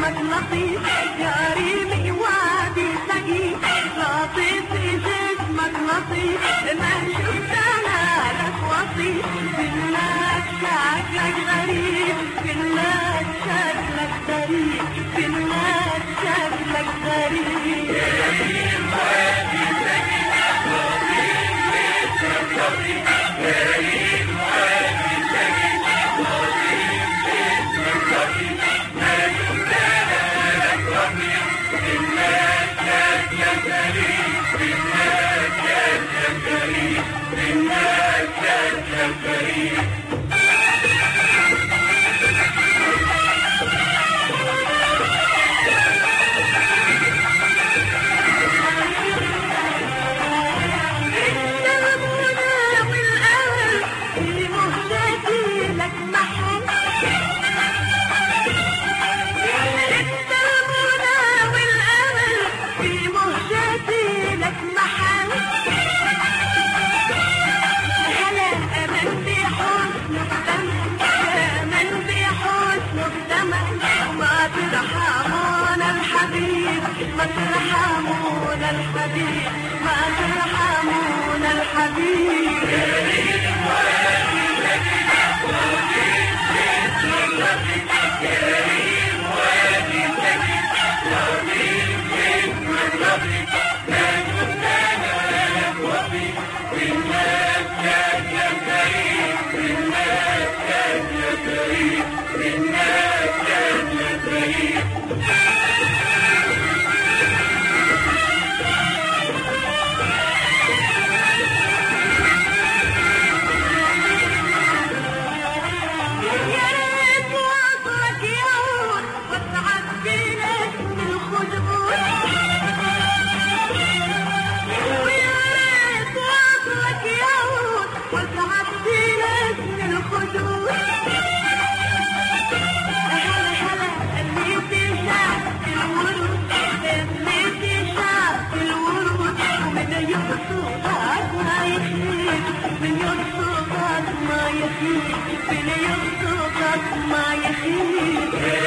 جسمك لطيف يا ريمي وادي سقيف لطيف جسمك لطيف ما شفت انا لك وصيف بالله شكلك غريب بالله شكلك غريب بالله شكلك غريب يا ريم وادي سقيف لطيف جسمك لطيف يا ريم وادي سقيف لطيف جسمك لطيف ما شفت انا لك وصيف بالله شكلك غريب بالله شكلك غريب بالله شكلك غريب ما ترحمون الحبيب ما ترحمون الحبيب يا ريت وادي سقيف لطيف جسمك لطيف يا ريت وادي سقيف لطيف جسمك لطيف ما شفت انا لك وصيف بالله شكلك غريب بالله شكلك غريب بالله شكلك غريب من يرصدك ما يخيب